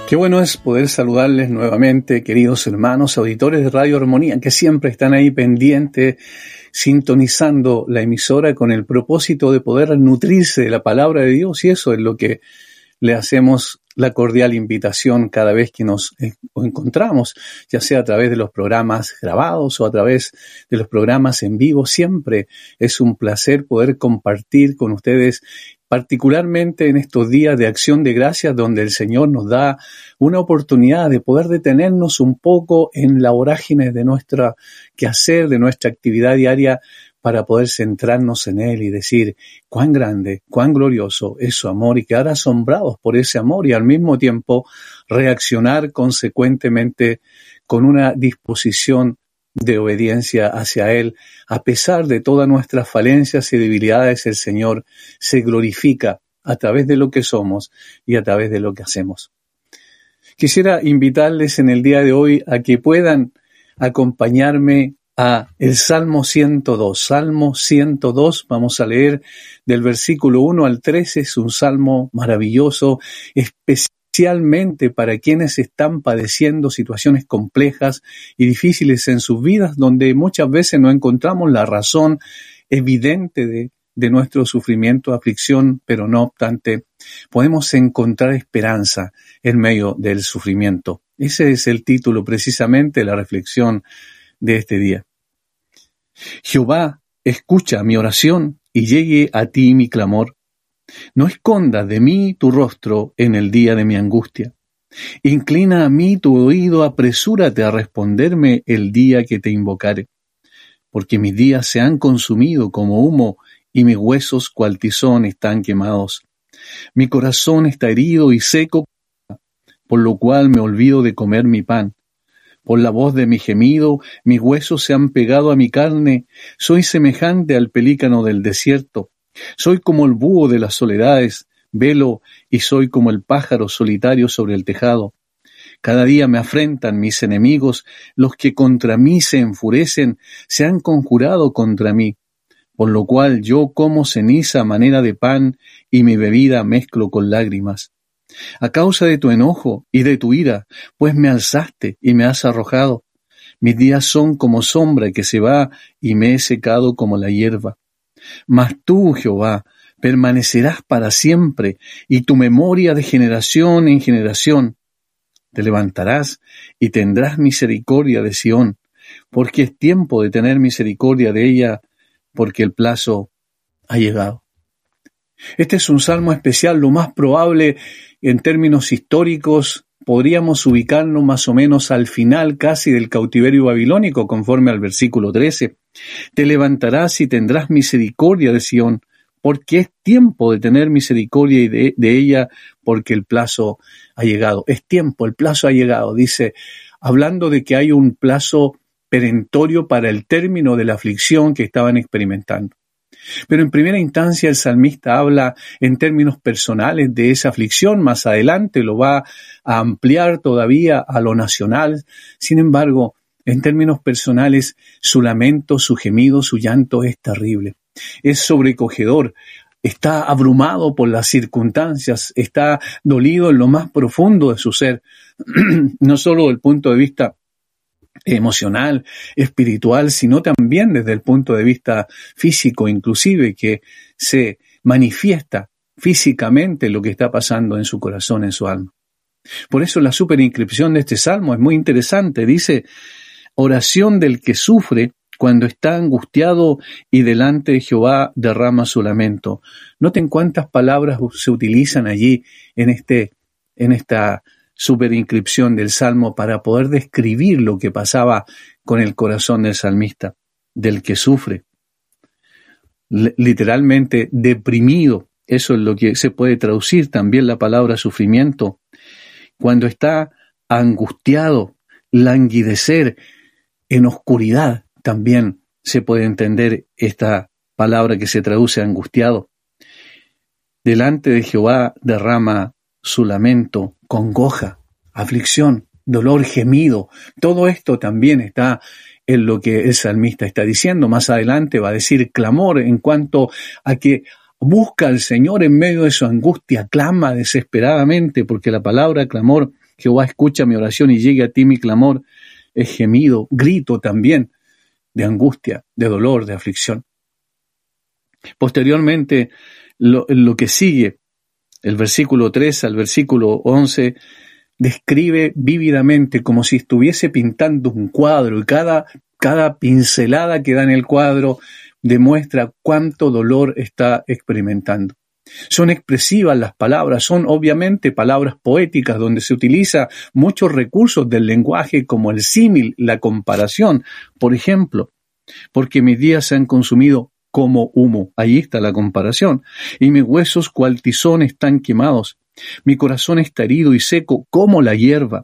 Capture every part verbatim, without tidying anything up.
Qué bueno es poder saludarles nuevamente, queridos hermanos, auditores de Radio Armonía, que siempre están ahí pendientes, sintonizando la emisora con el propósito de poder nutrirse de la palabra de Dios, y eso es lo que le hacemos la cordial invitación cada vez que nos encontramos, ya sea a través de los programas grabados o a través de los programas en vivo. Siempre es un placer poder compartir con ustedes, particularmente en estos días de acción de gracias, donde el Señor nos da una oportunidad de poder detenernos un poco en la vorágine de nuestra quehacer, de nuestra actividad diaria, para poder centrarnos en Él y decir cuán grande, cuán glorioso es su amor, y quedar asombrados por ese amor, y al mismo tiempo reaccionar consecuentemente con una disposición de obediencia hacia Él. A pesar de todas nuestras falencias y debilidades, el Señor se glorifica a través de lo que somos y a través de lo que hacemos. Quisiera invitarles en el día de hoy a que puedan acompañarme a el Salmo ciento dos. Salmo ciento dos, vamos a leer del versículo uno al trece, es un salmo maravilloso, especialmente para quienes están padeciendo situaciones complejas y difíciles en sus vidas, donde muchas veces no encontramos la razón evidente de, de nuestro sufrimiento, aflicción, pero no obstante, podemos encontrar esperanza en medio del sufrimiento. Ese es el título precisamente de la reflexión de este día. Jehová, escucha mi oración y llegue a ti mi clamor. No escondas de mí tu rostro en el día de mi angustia. Inclina a mí tu oído, apresúrate a responderme el día que te invocare. Porque mis días se han consumido como humo y mis huesos cual tizón están quemados. Mi corazón está herido y seco, por lo cual me olvido de comer mi pan. Por la voz de mi gemido, mis huesos se han pegado a mi carne. Soy semejante al pelícano del desierto. Soy como el búho de las soledades, velo, y soy como el pájaro solitario sobre el tejado. Cada día me afrentan mis enemigos, los que contra mí se enfurecen, se han conjurado contra mí. Por lo cual yo como ceniza a manera de pan, y mi bebida mezclo con lágrimas. A causa de tu enojo y de tu ira, pues me alzaste y me has arrojado. Mis días son como sombra que se va, y me he secado como la hierba. Mas tú, Jehová, permanecerás para siempre, y tu memoria de generación en generación. Te levantarás y tendrás misericordia de Sión, porque es tiempo de tener misericordia de ella, porque el plazo ha llegado. Este es un salmo especial. Lo más probable, en términos históricos, podríamos ubicarnos más o menos al final casi del cautiverio babilónico, conforme al versículo trece. Te levantarás y tendrás misericordia de Sión, porque es tiempo de tener misericordia de, de ella, porque el plazo ha llegado. Es tiempo, el plazo ha llegado, dice, hablando de que hay un plazo perentorio para el término de la aflicción que estaban experimentando. Pero en primera instancia el salmista habla en términos personales de esa aflicción. Más adelante lo va a ampliar todavía a lo nacional. Sin embargo, en términos personales, su lamento, su gemido, su llanto es terrible. Es sobrecogedor. Está abrumado por las circunstancias. Está dolido en lo más profundo de su ser. No solo desde el punto de vista emocional, espiritual, sino también desde el punto de vista físico, inclusive, que se manifiesta físicamente lo que está pasando en su corazón, en su alma. Por eso la superinscripción de este salmo es muy interesante. Dice, oración del que sufre cuando está angustiado y delante de Jehová derrama su lamento. Noten cuántas palabras se utilizan allí en este, en esta superinscripción del Salmo para poder describir lo que pasaba con el corazón del salmista, del que sufre. L- literalmente deprimido, eso es lo que se puede traducir también la palabra sufrimiento. Cuando está angustiado, languidecer, en oscuridad, también se puede entender esta palabra que se traduce angustiado. Delante de Jehová derrama su lamento, congoja, aflicción, dolor, gemido. Todo esto también está en lo que el salmista está diciendo. Más adelante va a decir clamor en cuanto a que busca al Señor en medio de su angustia, clama desesperadamente, porque la palabra clamor Jehová escucha mi oración y llegue a ti mi clamor. Es gemido, grito también de angustia, de dolor, de aflicción. Posteriormente, lo, lo que sigue, el versículo tres al versículo once, describe vívidamente como si estuviese pintando un cuadro y cada, cada pincelada que da en el cuadro demuestra cuánto dolor está experimentando. Son expresivas las palabras, son obviamente palabras poéticas donde se utiliza muchos recursos del lenguaje como el símil, la comparación. Por ejemplo, porque mis días se han consumido como humo. Ahí está la comparación. Y mis huesos cual tizón están quemados. Mi corazón está herido y seco como la hierba.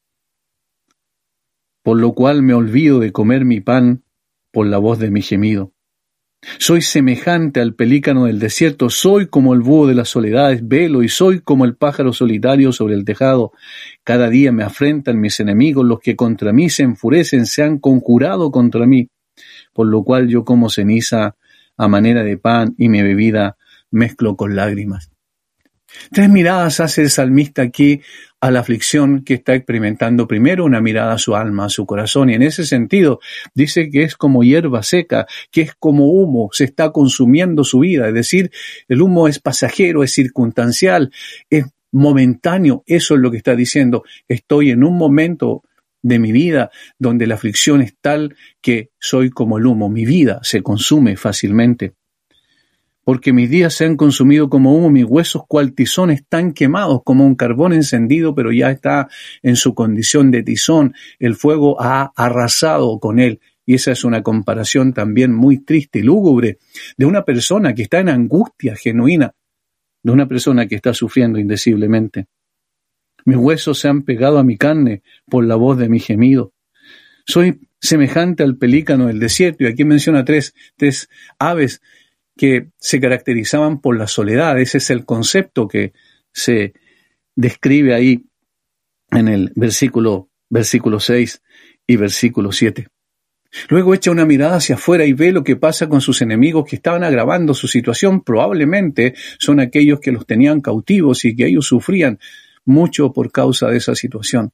Por lo cual me olvido de comer mi pan por la voz de mi gemido. Soy semejante al pelícano del desierto, soy como el búho de las soledades, velo, y soy como el pájaro solitario sobre el tejado. Cada día me afrentan mis enemigos, los que contra mí se enfurecen, se han conjurado contra mí, por lo cual yo como ceniza a manera de pan y mi bebida mezclo con lágrimas. Tres miradas hace el salmista aquí a la aflicción que está experimentando. Primero, una mirada a su alma, a su corazón, y en ese sentido dice que es como hierba seca, que es como humo, se está consumiendo su vida. Es decir, el humo es pasajero, es circunstancial, es momentáneo. Eso es lo que está diciendo. Estoy en un momento de mi vida donde la aflicción es tal que soy como el humo. Mi vida se consume fácilmente. Porque mis días se han consumido como humo, mis huesos cual tizón están quemados, como un carbón encendido, pero ya está en su condición de tizón. El fuego ha arrasado con él. Y esa es una comparación también muy triste y lúgubre de una persona que está en angustia genuina, de una persona que está sufriendo indeciblemente. Mis huesos se han pegado a mi carne por la voz de mi gemido. Soy semejante al pelícano del desierto, y aquí menciona tres, tres aves que se caracterizaban por la soledad. Ese es el concepto que se describe ahí en el versículo, versículo seis y versículo siete. Luego echa una mirada hacia afuera y ve lo que pasa con sus enemigos que estaban agravando su situación. Probablemente son aquellos que los tenían cautivos y que ellos sufrían mucho por causa de esa situación.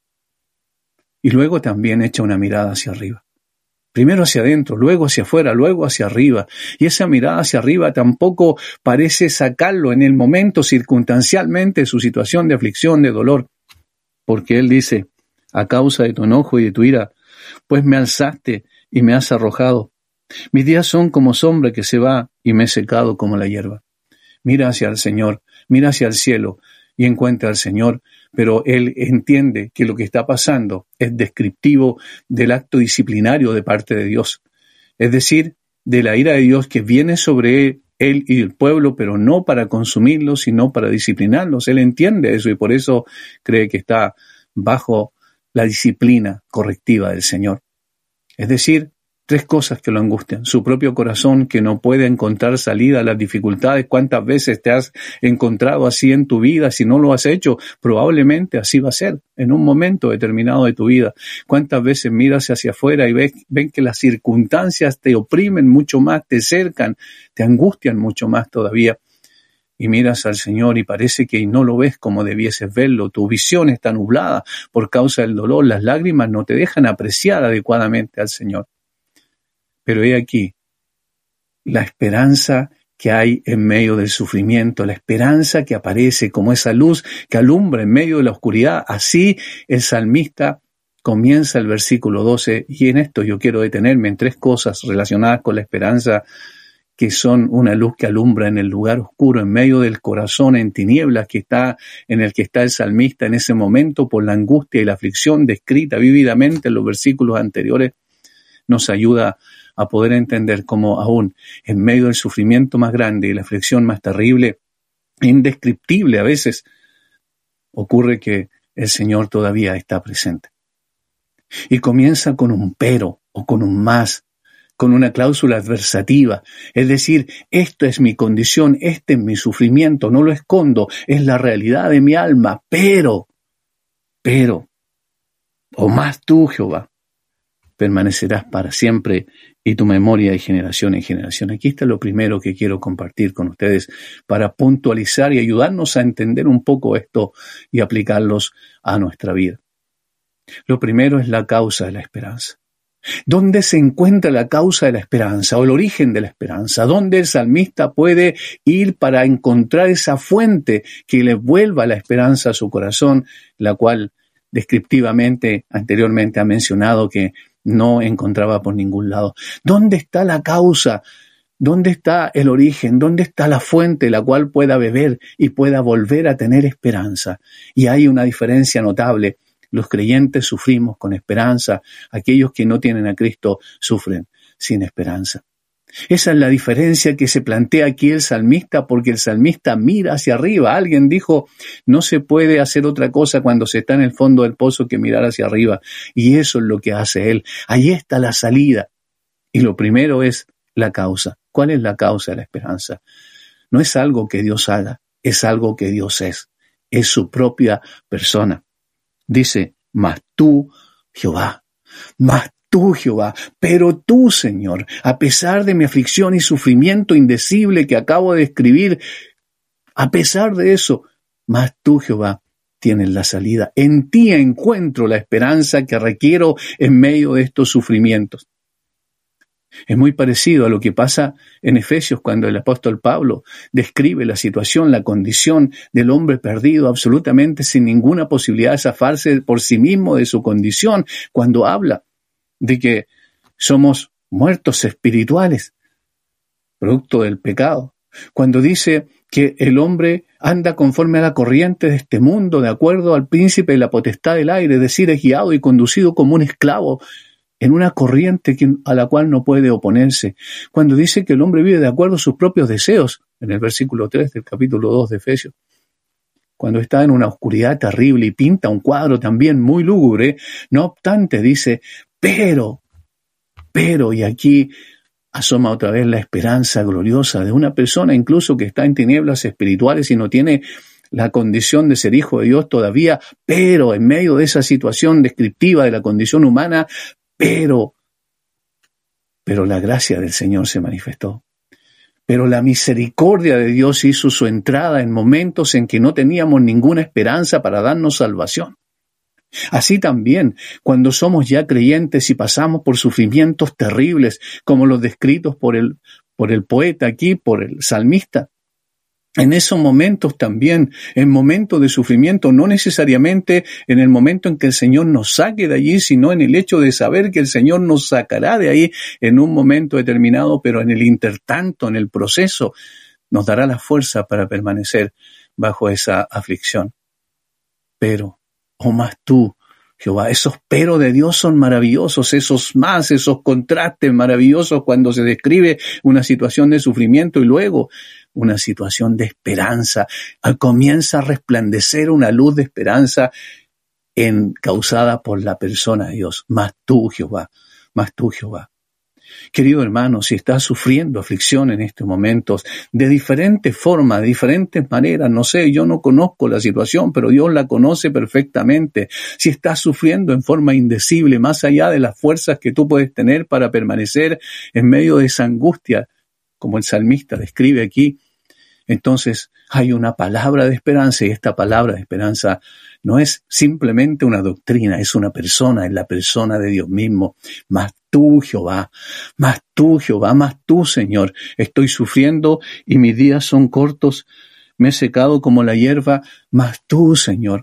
Y luego también echa una mirada hacia arriba. Primero hacia adentro, luego hacia afuera, luego hacia arriba. Y esa mirada hacia arriba tampoco parece sacarlo en el momento circunstancialmente de su situación de aflicción, de dolor. Porque él dice, a causa de tu enojo y de tu ira, pues me alzaste y me has arrojado. Mis días son como sombra que se va y me he secado como la hierba. Mira hacia el Señor, mira hacia el cielo y encuentra al Señor, pero él entiende que lo que está pasando es descriptivo del acto disciplinario de parte de Dios. Es decir, de la ira de Dios que viene sobre él y el pueblo, pero no para consumirlos, sino para disciplinarlos. Él entiende eso y por eso cree que está bajo la disciplina correctiva del Señor. Es decir, tres cosas que lo angustian. Su propio corazón que no puede encontrar salida a las dificultades. ¿Cuántas veces te has encontrado así en tu vida? Si no lo has hecho, probablemente así va a ser en un momento determinado de tu vida. ¿Cuántas veces miras hacia afuera y ves, ven que las circunstancias te oprimen mucho más, te cercan, te angustian mucho más todavía? Y miras al Señor y parece que no lo ves como debieses verlo. Tu visión está nublada por causa del dolor. Las lágrimas no te dejan apreciar adecuadamente al Señor. Pero he aquí la esperanza que hay en medio del sufrimiento, la esperanza que aparece como esa luz que alumbra en medio de la oscuridad. Así el salmista comienza el versículo doce, y en esto yo quiero detenerme en tres cosas relacionadas con la esperanza, que son una luz que alumbra en el lugar oscuro, en medio del corazón en tinieblas que está, en el que está el salmista en ese momento por la angustia y la aflicción descrita vívidamente en los versículos anteriores. Nos ayuda a poder entender cómo aún en medio del sufrimiento más grande y la aflicción más terrible, indescriptible a veces, ocurre que el Señor todavía está presente. Y comienza con un pero o con un más, con una cláusula adversativa, es decir, esto es mi condición, este es mi sufrimiento, no lo escondo, es la realidad de mi alma, pero, pero, o más tú, Jehová, permanecerás para siempre y tu memoria de generación en generación. Aquí está lo primero que quiero compartir con ustedes para puntualizar y ayudarnos a entender un poco esto y aplicarlos a nuestra vida. Lo primero es la causa de la esperanza. ¿Dónde se encuentra la causa de la esperanza o el origen de la esperanza? ¿Dónde el salmista puede ir para encontrar esa fuente que le vuelva la esperanza a su corazón, la cual descriptivamente anteriormente ha mencionado que no encontraba por ningún lado? ¿Dónde está la causa? ¿Dónde está el origen? ¿Dónde está la fuente la cual pueda beber y pueda volver a tener esperanza? Y hay una diferencia notable. Los creyentes sufrimos con esperanza. Aquellos que no tienen a Cristo sufren sin esperanza. Esa es la diferencia que se plantea aquí el salmista, porque el salmista mira hacia arriba. Alguien dijo, no se puede hacer otra cosa cuando se está en el fondo del pozo que mirar hacia arriba. Y eso es lo que hace él. Ahí está la salida. Y lo primero es la causa. ¿Cuál es la causa de la esperanza? No es algo que Dios haga, es algo que Dios es. Es su propia persona. Dice, mas tú, Jehová, mas tú, Jehová, pero tú, Señor, a pesar de mi aflicción y sufrimiento indecible que acabo de escribir, a pesar de eso, mas tú, Jehová, tienes la salida. En ti encuentro la esperanza que requiero en medio de estos sufrimientos. Es muy parecido a lo que pasa en Efesios cuando el apóstol Pablo describe la situación, la condición del hombre perdido, absolutamente sin ninguna posibilidad de zafarse por sí mismo de su condición, cuando habla de que somos muertos espirituales, producto del pecado. Cuando dice que el hombre anda conforme a la corriente de este mundo, de acuerdo al príncipe de la potestad del aire, es decir, es guiado y conducido como un esclavo en una corriente a la cual no puede oponerse. Cuando dice que el hombre vive de acuerdo a sus propios deseos, en el versículo tres del capítulo dos de Efesios, cuando está en una oscuridad terrible y pinta un cuadro también muy lúgubre, no obstante dice, pero, pero, y aquí asoma otra vez la esperanza gloriosa de una persona incluso que está en tinieblas espirituales y no tiene la condición de ser hijo de Dios todavía, pero en medio de esa situación descriptiva de la condición humana, Pero, pero la gracia del Señor se manifestó. Pero la misericordia de Dios hizo su entrada en momentos en que no teníamos ninguna esperanza para darnos salvación. Así también, cuando somos ya creyentes y pasamos por sufrimientos terribles, como los descritos por el, por el poeta aquí, por el salmista, en esos momentos también, en momentos de sufrimiento, no necesariamente en el momento en que el Señor nos saque de allí, sino en el hecho de saber que el Señor nos sacará de ahí en un momento determinado, pero en el intertanto, en el proceso, nos dará la fuerza para permanecer bajo esa aflicción. Pero, oh más tú, Jehová, esos pero de Dios son maravillosos, esos más, esos contrastes maravillosos cuando se describe una situación de sufrimiento y luego una situación de esperanza. Comienza a resplandecer una luz de esperanza en, causada por la persona de Dios. Más tú, Jehová, más tú, Jehová. Querido hermano, si estás sufriendo aflicción en estos momentos, de diferentes formas, de diferentes maneras, no sé, yo no conozco la situación, pero Dios la conoce perfectamente. Si estás sufriendo en forma indecible, más allá de las fuerzas que tú puedes tener para permanecer en medio de esa angustia, como el salmista describe aquí, entonces hay una palabra de esperanza, y esta palabra de esperanza no es simplemente una doctrina, es una persona, es la persona de Dios mismo. Mas tú, Jehová, mas tú, Jehová, mas tú, Señor, estoy sufriendo y mis días son cortos, me he secado como la hierba, mas tú, Señor,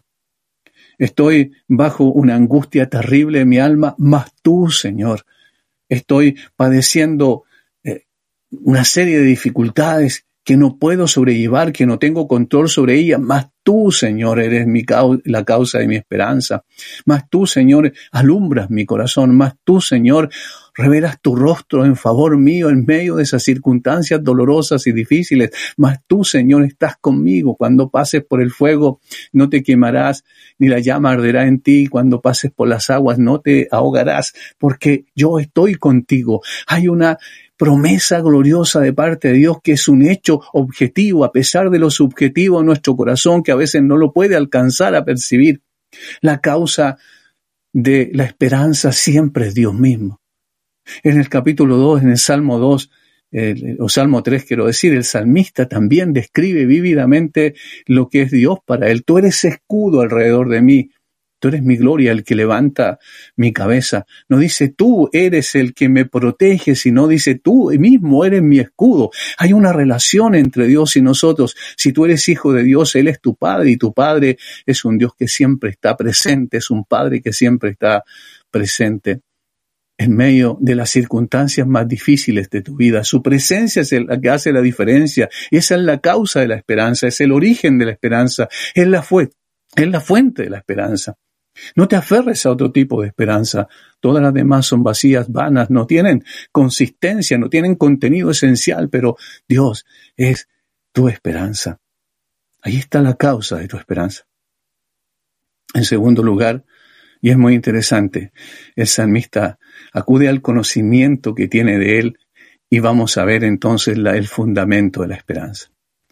estoy bajo una angustia terrible en mi alma, mas tú, Señor, estoy padeciendo eh, una serie de dificultades que no puedo sobrellevar, que no tengo control sobre ellas, mas tú, Señor, eres mi cau- la causa de mi esperanza. Mas tú, Señor, alumbras mi corazón. Mas tú, Señor, revelas tu rostro en favor mío en medio de esas circunstancias dolorosas y difíciles. Mas tú, Señor, estás conmigo. Cuando pases por el fuego, no te quemarás, ni la llama arderá en ti. Cuando pases por las aguas, no te ahogarás, porque yo estoy contigo. Hay una promesa gloriosa de parte de Dios que es un hecho objetivo, a pesar de lo subjetivo en nuestro corazón, que a veces no lo puede alcanzar a percibir. La causa de la esperanza siempre es Dios mismo. En el capítulo dos, en el Salmo dos, el, o Salmo tres quiero decir, el salmista también describe vívidamente lo que es Dios para él. Tú eres escudo alrededor de mí. Tú eres mi gloria, el que levanta mi cabeza. No dice tú eres el que me protege, sino dice tú mismo eres mi escudo. Hay una relación entre Dios y nosotros. Si tú eres hijo de Dios, Él es tu Padre y tu Padre es un Dios que siempre está presente, es un Padre que siempre está presente en medio de las circunstancias más difíciles de tu vida. Su presencia es la que hace la diferencia. Esa es la causa de la esperanza, es el origen de la esperanza, es la fuente, es la fuente de la esperanza. No te aferres a otro tipo de esperanza. Todas las demás son vacías, vanas, no tienen consistencia, no tienen contenido esencial, pero Dios es tu esperanza. Ahí está la causa de tu esperanza. En segundo lugar, y es muy interesante, el salmista acude al conocimiento que tiene de él y vamos a ver entonces la, el fundamento de la esperanza.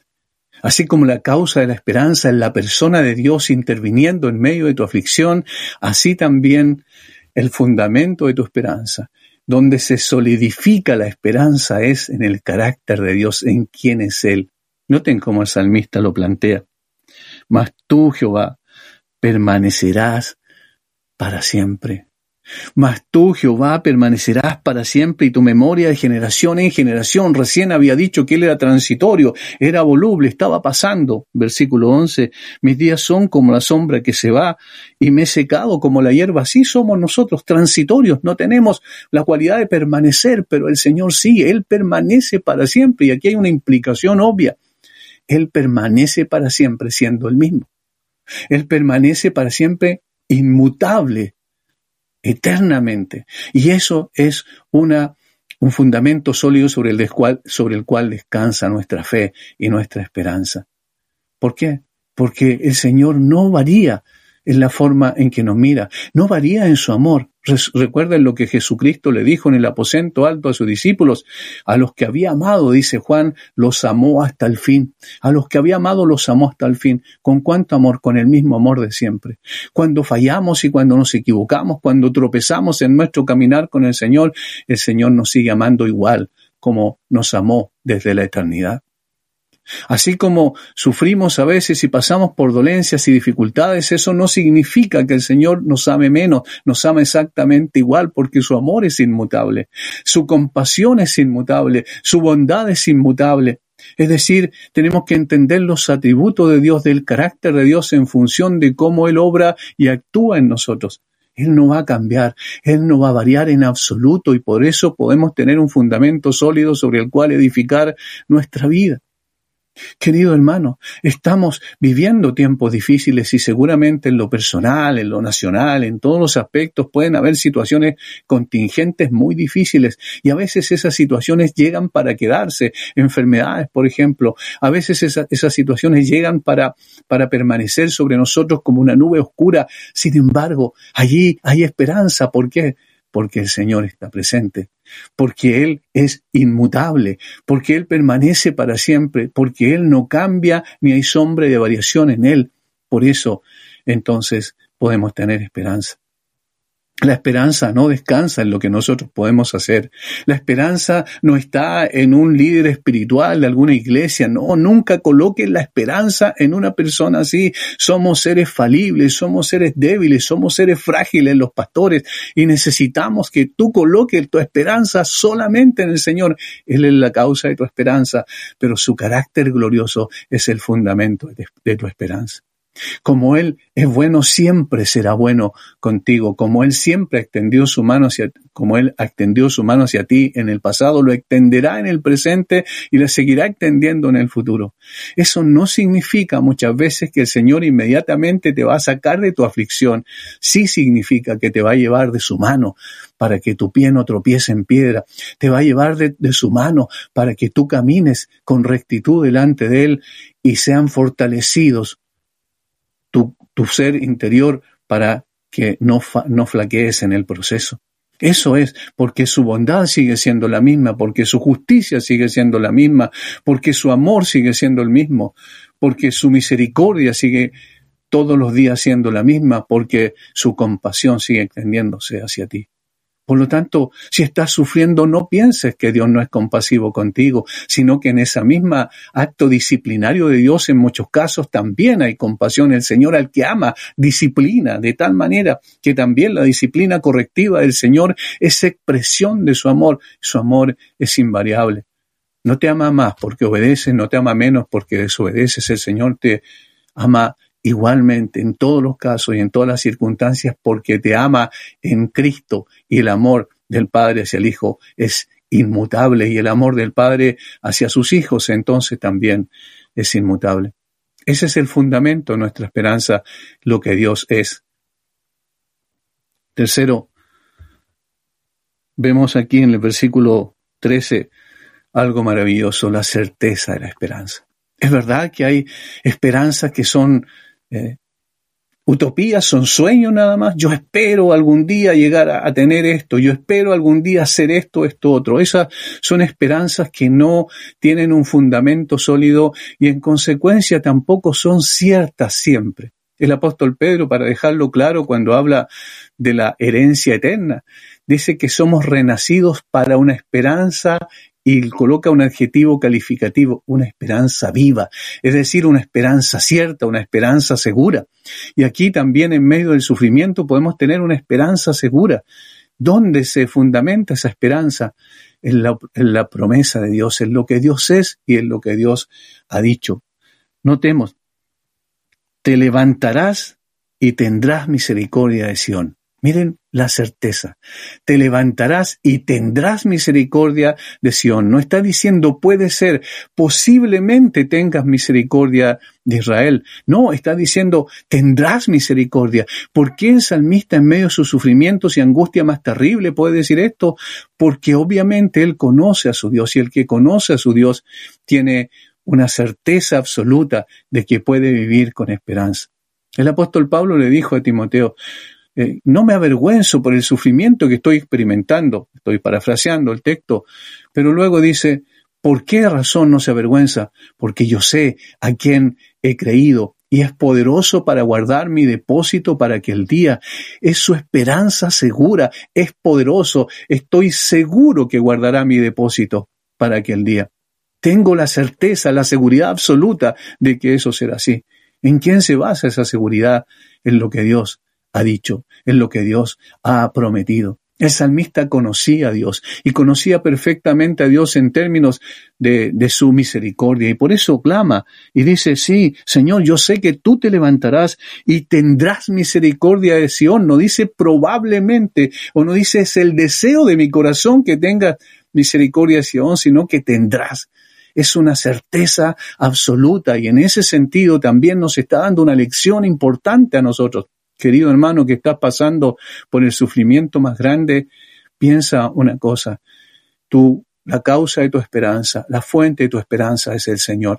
Así como la causa de la esperanza es la persona de Dios interviniendo en medio de tu aflicción, así también el fundamento de tu esperanza, donde se solidifica la esperanza, es en el carácter de Dios, en quién es Él. Noten cómo el salmista lo plantea. Mas tú, Jehová, permanecerás para siempre. Mas tú, Jehová, permanecerás para siempre y tu memoria de generación en generación. Recién había dicho que Él era transitorio, era voluble, estaba pasando. Versículo once, mis días son como la sombra que se va y me he secado como la hierba. Así somos nosotros, transitorios, no tenemos la cualidad de permanecer, pero el Señor sí, Él permanece para siempre. Y aquí hay una implicación obvia. Él permanece para siempre siendo el mismo. Él permanece para siempre inmutable, eternamente. Y eso es una, un fundamento sólido sobre el, cual, sobre el cual descansa nuestra fe y nuestra esperanza. ¿Por qué? Porque el Señor no varía en la forma en que nos mira, no varía en su amor. Recuerden lo que Jesucristo le dijo en el aposento alto a sus discípulos: a los que había amado, dice Juan, los amó hasta el fin. A los que había amado los amó hasta el fin. ¿Con cuánto amor? Con el mismo amor de siempre. Cuando fallamos y cuando nos equivocamos, cuando tropezamos en nuestro caminar con el Señor, el Señor nos sigue amando igual como nos amó desde la eternidad. Así como sufrimos a veces y pasamos por dolencias y dificultades, eso no significa que el Señor nos ame menos, nos ama exactamente igual, porque su amor es inmutable, su compasión es inmutable, su bondad es inmutable. Es decir, tenemos que entender los atributos de Dios, del carácter de Dios en función de cómo Él obra y actúa en nosotros. Él no va a cambiar, Él no va a variar en absoluto y por eso podemos tener un fundamento sólido sobre el cual edificar nuestra vida. Querido hermano, estamos viviendo tiempos difíciles y seguramente en lo personal, en lo nacional, en todos los aspectos pueden haber situaciones contingentes muy difíciles y a veces esas situaciones llegan para quedarse, enfermedades por ejemplo, a veces esa, esas situaciones llegan para, para permanecer sobre nosotros como una nube oscura. Sin embargo, allí hay esperanza. ¿Por qué? Porque el Señor está presente, porque Él es inmutable, porque Él permanece para siempre, porque Él no cambia ni hay sombra de variación en Él. Por eso, entonces, podemos tener esperanza. La esperanza no descansa en lo que nosotros podemos hacer. La esperanza no está en un líder espiritual de alguna iglesia. No, nunca coloques la esperanza en una persona así. Somos seres falibles, somos seres débiles, somos seres frágiles los pastores y necesitamos que tú coloques tu esperanza solamente en el Señor. Él es la causa de tu esperanza, pero su carácter glorioso es el fundamento de, de tu esperanza. Como Él es bueno, siempre será bueno contigo. Como Él siempre extendió su mano hacia, como Él extendió su mano hacia ti en el pasado, lo extenderá en el presente y la seguirá extendiendo en el futuro. Eso no significa muchas veces que el Señor inmediatamente te va a sacar de tu aflicción. Sí significa que te va a llevar de su mano para que tu pie no tropiece en piedra. Te va a llevar de, de su mano para que tú camines con rectitud delante de Él y sean fortalecidos Tu, tu ser interior para que no, fa, no flaquees en el proceso. Eso es porque su bondad sigue siendo la misma, porque su justicia sigue siendo la misma, porque su amor sigue siendo el mismo, porque su misericordia sigue todos los días siendo la misma, porque su compasión sigue extendiéndose hacia ti. Por lo tanto, si estás sufriendo, no pienses que Dios no es compasivo contigo, sino que en ese mismo acto disciplinario de Dios, en muchos casos, también hay compasión. El Señor, al que ama, disciplina, de tal manera que también la disciplina correctiva del Señor es expresión de su amor. Su amor es invariable. No te ama más porque obedeces, no te ama menos porque desobedeces. El Señor te ama igualmente en todos los casos y en todas las circunstancias, porque te ama en Cristo, y el amor del Padre hacia el Hijo es inmutable, y el amor del Padre hacia sus hijos entonces también es inmutable. Ese es el fundamento de nuestra esperanza, lo que Dios es. Tercero, vemos aquí en el versículo trece algo maravilloso, la certeza de la esperanza. Es verdad que hay esperanzas que son Eh, utopías, son sueños nada más. Yo espero algún día llegar a, a tener esto, yo espero algún día hacer esto, esto, otro. Esas son esperanzas que no tienen un fundamento sólido y en consecuencia tampoco son ciertas siempre. El apóstol Pedro, para dejarlo claro, cuando habla de la herencia eterna, dice que somos renacidos para una esperanza, y coloca un adjetivo calificativo, una esperanza viva, es decir, una esperanza cierta, una esperanza segura. Y aquí también, en medio del sufrimiento, podemos tener una esperanza segura. ¿Dónde se fundamenta esa esperanza? En la, en la promesa de Dios, en lo que Dios es y en lo que Dios ha dicho. Notemos, te levantarás y tendrás misericordia de Sión. Miren la certeza. Te levantarás y tendrás misericordia de Sión. No está diciendo puede ser, posiblemente tengas misericordia de Israel. No, está diciendo tendrás misericordia. ¿Por qué el salmista, en medio de sus sufrimientos y angustia más terrible, puede decir esto? Porque obviamente él conoce a su Dios, y el que conoce a su Dios tiene una certeza absoluta de que puede vivir con esperanza. El apóstol Pablo le dijo a Timoteo, Eh, no me avergüenzo por el sufrimiento que estoy experimentando. Estoy parafraseando el texto, pero luego dice, ¿por qué razón no se avergüenza? Porque yo sé a quién he creído y es poderoso para guardar mi depósito para aquel día. Es su esperanza segura, es poderoso. Estoy seguro que guardará mi depósito para aquel día. Tengo la certeza, la seguridad absoluta de que eso será así. ¿En quién se basa esa seguridad? En lo que Dios ha dicho, en lo que Dios ha prometido. El salmista conocía a Dios y conocía perfectamente a Dios en términos de, de su misericordia, y por eso clama y dice, sí, Señor, yo sé que tú te levantarás y tendrás misericordia de Sión. No dice probablemente, o no dice es el deseo de mi corazón que tengas misericordia de Sión, sino que tendrás. Es una certeza absoluta, y en ese sentido también nos está dando una lección importante a nosotros. Querido hermano que estás pasando por el sufrimiento más grande, piensa una cosa. Tú, la causa de tu esperanza, la fuente de tu esperanza es el Señor.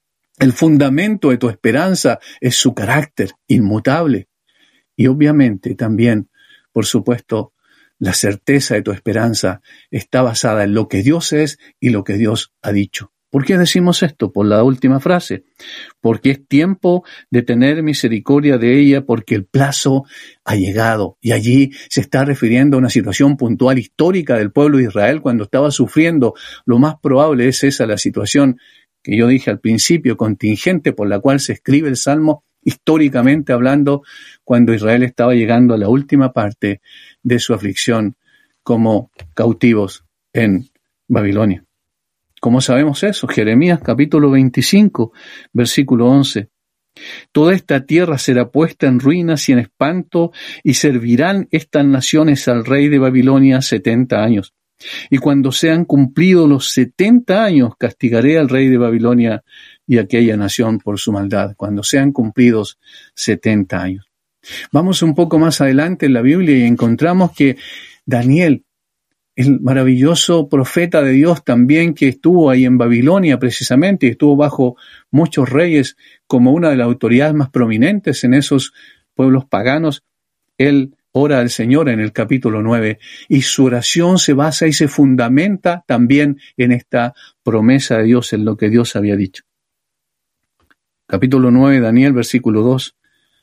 El fundamento de tu esperanza es su carácter inmutable. Y obviamente también, por supuesto, la certeza de tu esperanza está basada en lo que Dios es y lo que Dios ha dicho. ¿Por qué decimos esto? Por la última frase. Porque es tiempo de tener misericordia de ella, porque el plazo ha llegado. Y allí se está refiriendo a una situación puntual histórica del pueblo de Israel cuando estaba sufriendo. Lo más probable es esa la situación que yo dije al principio, contingente por la cual se escribe el Salmo, históricamente hablando, cuando Israel estaba llegando a la última parte de su aflicción como cautivos en Babilonia. ¿Cómo sabemos eso? Jeremías capítulo veinticinco, versículo once. Toda esta tierra será puesta en ruinas y en espanto, y servirán estas naciones al rey de Babilonia setenta años. Y cuando sean cumplidos los setenta años, castigaré al rey de Babilonia y a aquella nación por su maldad. Cuando sean cumplidos setenta años. Vamos un poco más adelante en la Biblia y encontramos que Daniel, el maravilloso profeta de Dios también, que estuvo ahí en Babilonia precisamente, y estuvo bajo muchos reyes como una de las autoridades más prominentes en esos pueblos paganos, él ora al Señor en el capítulo nueve, y su oración se basa y se fundamenta también en esta promesa de Dios, en lo que Dios había dicho. Capítulo nueve, Daniel, versículo dos.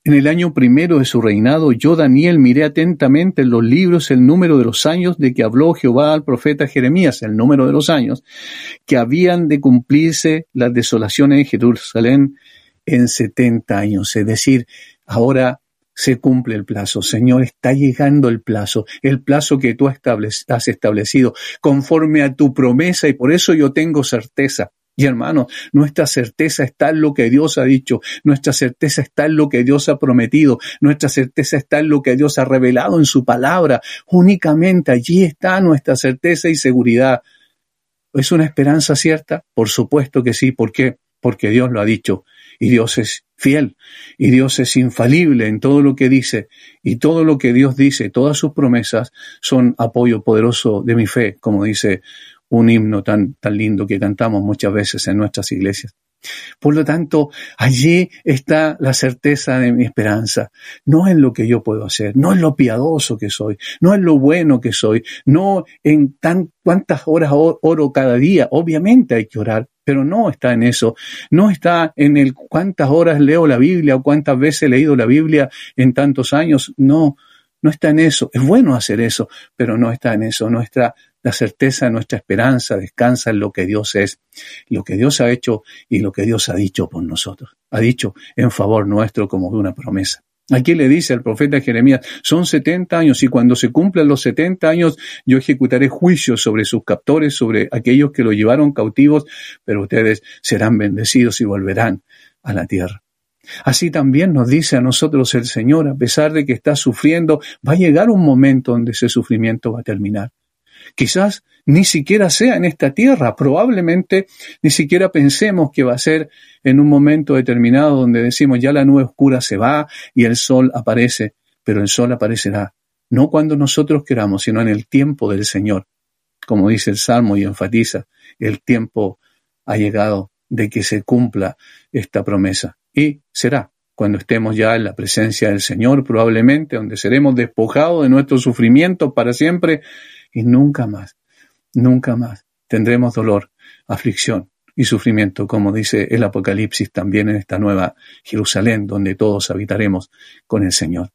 En el año primero de su reinado, yo, Daniel, miré atentamente en los libros el número de los años de que habló Jehová al profeta Jeremías, el número de los años, que habían de cumplirse las desolaciones de Jerusalén en setenta años. Es decir, ahora se cumple el plazo. Señor, está llegando el plazo, el plazo que tú has establecido conforme a tu promesa, y por eso yo tengo certeza. Y hermano, nuestra certeza está en lo que Dios ha dicho, nuestra certeza está en lo que Dios ha prometido, nuestra certeza está en lo que Dios ha revelado en su palabra. Únicamente allí está nuestra certeza y seguridad. ¿Es una esperanza cierta? Por supuesto que sí. ¿Por qué? Porque Dios lo ha dicho, y Dios es fiel, y Dios es infalible en todo lo que dice, y todo lo que Dios dice, todas sus promesas son apoyo poderoso de mi fe, como dice un himno tan, tan lindo que cantamos muchas veces en nuestras iglesias. Por lo tanto, allí está la certeza de mi esperanza. No en lo que yo puedo hacer, no en lo piadoso que soy, no en lo bueno que soy, no en tan cuántas horas oro cada día. Obviamente hay que orar, pero no está en eso. No está en el cuántas horas leo la Biblia o cuántas veces he leído la Biblia en tantos años. No, no está en eso. Es bueno hacer eso, pero no está en eso. Nuestra La certeza de nuestra esperanza descansa en lo que Dios es, lo que Dios ha hecho y lo que Dios ha dicho por nosotros. Ha dicho en favor nuestro como de una promesa. Aquí le dice al profeta Jeremías, son setenta años, y cuando se cumplan los setenta años, yo ejecutaré juicios sobre sus captores, sobre aquellos que lo llevaron cautivos, pero ustedes serán bendecidos y volverán a la tierra. Así también nos dice a nosotros el Señor, a pesar de que está sufriendo, va a llegar un momento donde ese sufrimiento va a terminar. Quizás ni siquiera sea en esta tierra, probablemente ni siquiera pensemos que va a ser en un momento determinado donde decimos ya la nube oscura se va y el sol aparece, pero el sol aparecerá, no cuando nosotros queramos, sino en el tiempo del Señor. Como dice el Salmo y enfatiza, el tiempo ha llegado de que se cumpla esta promesa, y será cuando estemos ya en la presencia del Señor, probablemente, donde seremos despojados de nuestros sufrimientos para siempre, y nunca más, nunca más tendremos dolor, aflicción y sufrimiento, como dice el Apocalipsis también en esta nueva Jerusalén, donde todos habitaremos con el Señor.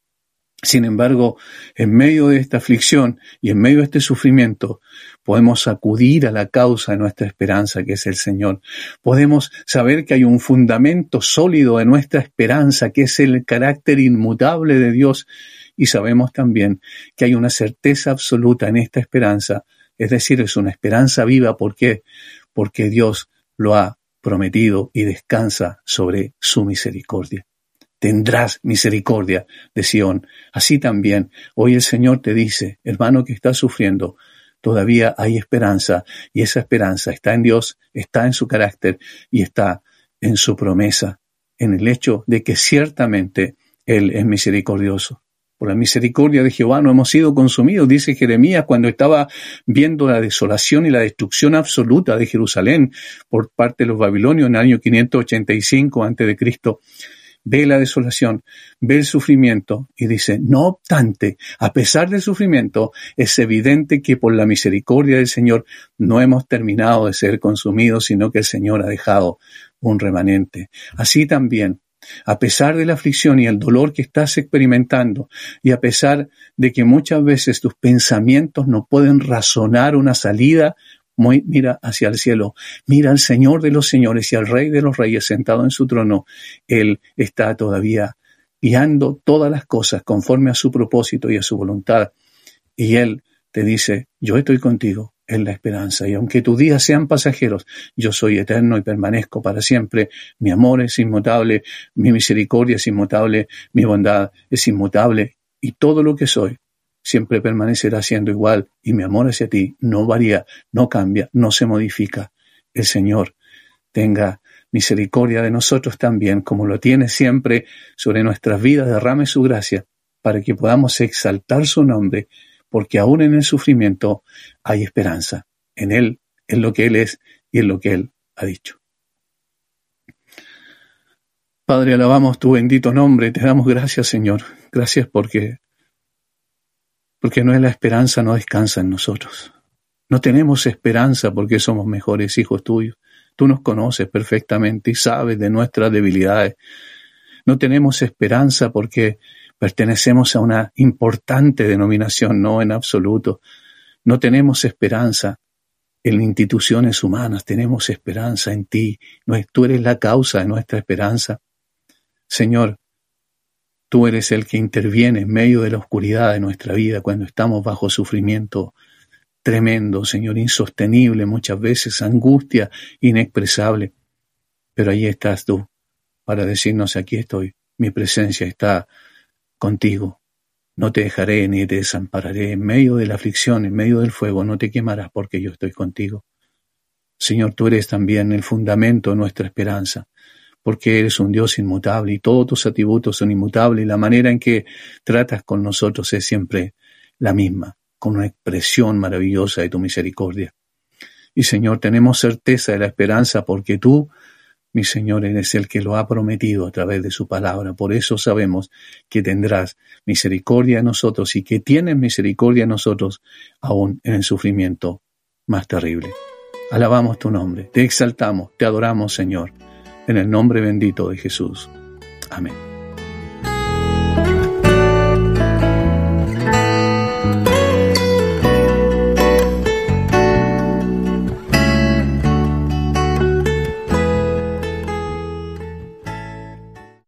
Sin embargo, en medio de esta aflicción y en medio de este sufrimiento, podemos acudir a la causa de nuestra esperanza, que es el Señor. Podemos saber que hay un fundamento sólido de nuestra esperanza, que es el carácter inmutable de Dios. Y sabemos también que hay una certeza absoluta en esta esperanza, es decir, es una esperanza viva. ¿Por qué? Porque Dios lo ha prometido y descansa sobre su misericordia. Tendrás misericordia de Sión. Así también, hoy el Señor te dice, hermano que estás sufriendo, todavía hay esperanza, y esa esperanza está en Dios, está en su carácter y está en su promesa, en el hecho de que ciertamente Él es misericordioso. Por la misericordia de Jehová no hemos sido consumidos, dice Jeremías cuando estaba viendo la desolación y la destrucción absoluta de Jerusalén por parte de los babilonios en el año quinientos ochenta y cinco antes de Cristo. Ve la desolación, ve el sufrimiento y dice, no obstante, a pesar del sufrimiento, es evidente que por la misericordia del Señor no hemos terminado de ser consumidos, sino que el Señor ha dejado un remanente. Así también, a pesar de la aflicción y el dolor que estás experimentando, y a pesar de que muchas veces tus pensamientos no pueden razonar una salida, muy, mira hacia el cielo, mira al Señor de los señores y al Rey de los reyes sentado en su trono. Él está todavía guiando todas las cosas conforme a su propósito y a su voluntad. Y Él te dice, yo estoy contigo en la esperanza, y aunque tus días sean pasajeros, yo soy eterno y permanezco para siempre. Mi amor es inmutable, mi misericordia es inmutable, mi bondad es inmutable, y todo lo que soy siempre permanecerá siendo igual, y mi amor hacia ti no varía, no cambia, no se modifica. El Señor tenga misericordia de nosotros también, como lo tiene siempre sobre nuestras vidas, derrame su gracia, para que podamos exaltar su nombre, porque aún en el sufrimiento hay esperanza, en Él, en lo que Él es y en lo que Él ha dicho. Padre, alabamos tu bendito nombre, te damos gracias, Señor. Gracias porque, porque no es la esperanza, no descansa en nosotros. No tenemos esperanza porque somos mejores hijos tuyos. Tú nos conoces perfectamente y sabes de nuestras debilidades. No tenemos esperanza porque pertenecemos a una importante denominación, no en absoluto. No tenemos esperanza en instituciones humanas, tenemos esperanza en ti. Tú eres la causa de nuestra esperanza. Señor, tú eres el que interviene en medio de la oscuridad de nuestra vida cuando estamos bajo sufrimiento tremendo, Señor, insostenible, muchas veces angustia inexpresable. Pero ahí estás tú para decirnos: aquí estoy, mi presencia está contigo. No te dejaré ni te desampararé. En medio de la aflicción, en medio del fuego, no te quemarás porque yo estoy contigo. Señor, tú eres también el fundamento de nuestra esperanza, porque eres un Dios inmutable y todos tus atributos son inmutables y la manera en que tratas con nosotros es siempre la misma, con una expresión maravillosa de tu misericordia. Y Señor, tenemos certeza de la esperanza porque tú, mi Señor, eres el que lo ha prometido a través de su palabra. Por eso sabemos que tendrás misericordia de nosotros y que tienes misericordia de nosotros aún en el sufrimiento más terrible. Alabamos tu nombre, te exaltamos, te adoramos, Señor, en el nombre bendito de Jesús. Amén.